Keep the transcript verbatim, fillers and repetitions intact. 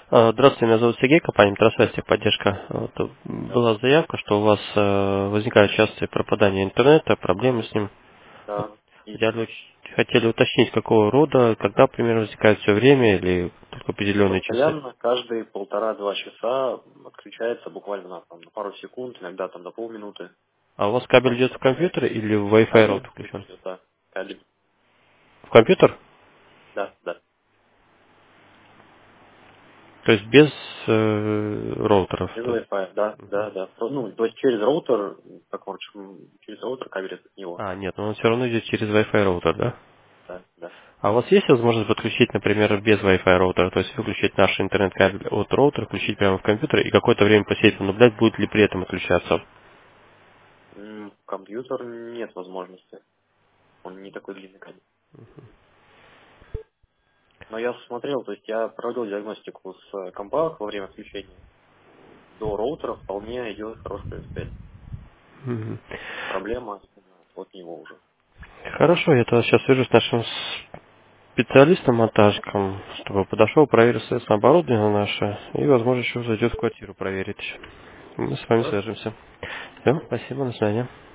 А, Здравствуйте, меня зовут Сергей, компания Метросвязь, техподдержка. Вот, э, Да, была заявка, что у вас э, возникают частые пропадания интернета, проблемы с ним. Вот, да, есть. хотели, уч- хотели уточнить, какого рода, когда примерно возникает все время или только определенные часы. Постоянно, каждые полтора-два часа отключается буквально на, там, на пару секунд, иногда там до полминуты. А у вас кабель Просто идет в пропадает. компьютер или в Wi-Fi Кабель, роутер включен? кабель, да, кабель. В компьютер? Да, да. То есть без э, роутеров? Без То есть, Wi-Fi, да, да, да. Про- Ну, то есть через роутер, как он, через роутер кабель от него. а, нет, но он все равно идет через Wi-Fi роутер, да? Да, да. А у вас есть возможность подключить, например, без Wi-Fi роутера, то есть выключить наш интернет-кабель от роутера, включить прямо в компьютер и какое-то время посидеть, понаблюдать, будет ли при этом отключаться? М, Компьютер нет возможности. Он не такой длинный, конечно. Но я смотрел, то есть я проводил диагностику с э, компа во время отключения. До роутера вполне идет хорошая связь. Мгм. Проблема именно от него уже. Хорошо, я тогда сейчас свяжусь с нашим специалистом-монтажником, чтобы подошел, проверил, соответственно, оборудование наше и, возможно, еще зайдет в квартиру проверить. Мы с вами Хорошо. свяжемся. Все, спасибо, до свидания.